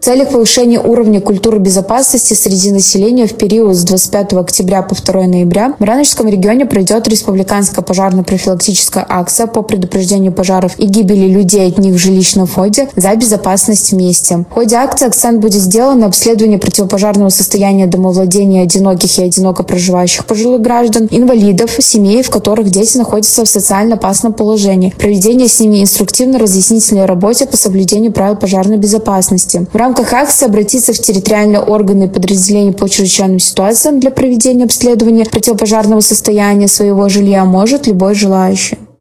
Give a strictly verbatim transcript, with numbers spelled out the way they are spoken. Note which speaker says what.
Speaker 1: целях повышения уровня культуры безопасности среди населения в период с двадцать пятого октября по второго ноября в Барановичском регионе пройдет республиканская пожарно-профилактическая акция по предупреждению пожаров и гибели людей от них в жилищном фонде за безопасность вместе. В ходе акции акцент будет сделан на обследовании противопожарного состояния домовладения одиноких и одиноко проживающих пожилых граждан, инвалидов, семей, в которых дети находятся в социально опасном положении, проведение с ними инструктивно-разъяснительной работы по соблюдению правил пожарной безопасности. В рамках акции обратиться в территориальные органы и подразделения по чрезвычайным ситуациям для проведения обследования противопожарного состояния своего жилья может любой желающий.